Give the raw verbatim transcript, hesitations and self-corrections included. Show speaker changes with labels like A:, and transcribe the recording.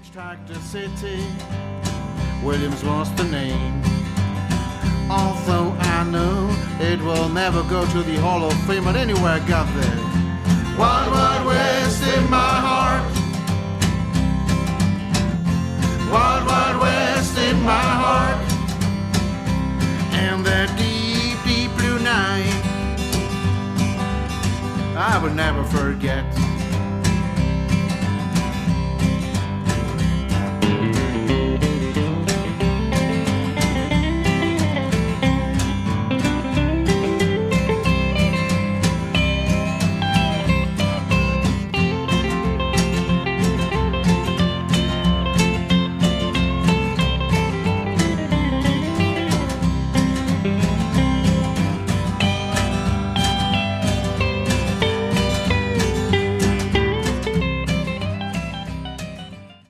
A: hitchhiked to city. Williams was the name. Although I know it will never go to the Hall of Fame, but anyway I got there. Wild Wild West in my heart. Wild Wild West in my heart. And that deep, deep blue night I will never forget.